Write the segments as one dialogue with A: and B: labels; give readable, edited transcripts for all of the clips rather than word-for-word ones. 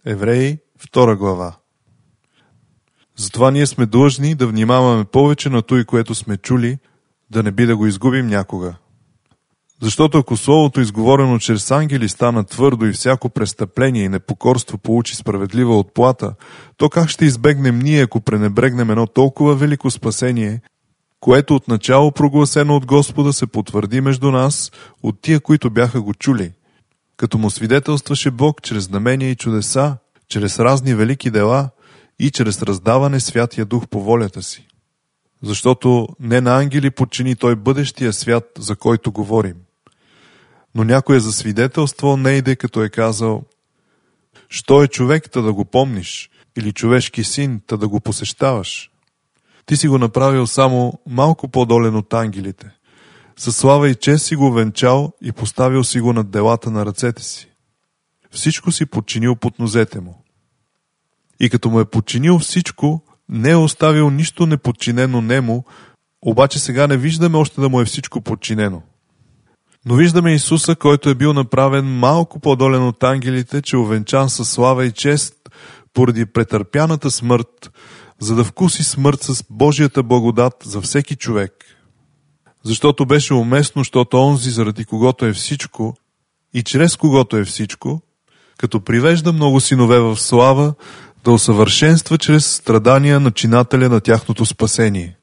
A: Евреи, 2 глава. Затова ние сме длъжни да внимаваме повече на той, което сме чули, да не би да го изгубим някога. Защото ако словото, изговорено чрез ангели, стана твърдо и всяко престъпление и непокорство получи справедлива отплата, то как ще избегнем ние, ако пренебрегнем едно толкова велико спасение, което отначало прогласено от Господа се потвърди между нас от тия, които бяха го чули, като му свидетелстваше Бог чрез знамения и чудеса, чрез разни велики дела и чрез раздаване Святия Дух по волята си. Защото не на ангели подчини той бъдещия свят, за който говорим. Но някой е засвидетелствал нейде, като е казал: «Що е човек, та да го помниш, или човешки син, та да го посещаваш? Ти си го направил само малко по-долен от ангелите. Със слава и чест си го венчал и поставил си го над делата на ръцете си. Всичко си подчинил под нозете му. И като му е подчинил всичко, не е оставил нищо неподчинено нему, обаче сега не виждаме още да му е всичко подчинено. Но виждаме Исуса, който е бил направен малко по-долен от ангелите, че увенчан със слава и чест поради претърпяната смърт, за да вкуси смърт с Божията благодат за всеки човек. Защото беше уместно, защото онзи, заради когото е всичко и чрез когото е всичко, като привежда много синове в слава, да усъвършенства чрез страдания начинателя на тяхното спасение.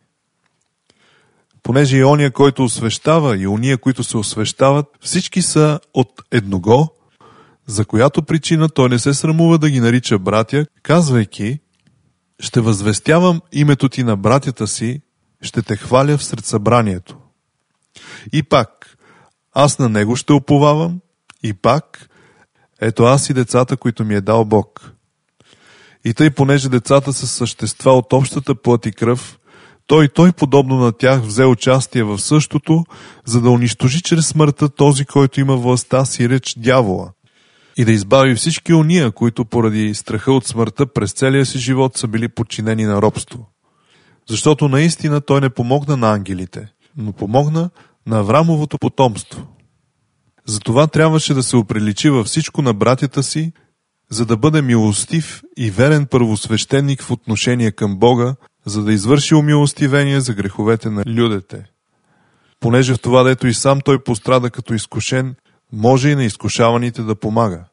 A: Понеже и ония, който освещава, и ония, които се освещават, всички са от едного, за която причина той не се срамува да ги нарича братя, казвайки: «Ще възвестявам името ти на братята си, ще те хваля всред събранието». И пак, аз на него ще уповавам, и пак, ето аз и децата, които ми е дал Бог. И тъй, понеже децата са същества от общата плът и кръв, той подобно на тях взе участие в същото, за да унищожи чрез смъртта този, който има властта си реч дявола, и да избави всички ония, които поради страха от смъртта през целия си живот са били подчинени на робство. Защото наистина той не помогна на ангелите, но помогна на Аврамовото потомство. Затова трябваше да се оприличи във всичко на братята си, за да бъде милостив и верен първосвещеник в отношение към Бога, за да извърши умилостивение за греховете на людите. Понеже в това, дето и сам той пострада като изкушен, може и на изкушаваните да помага.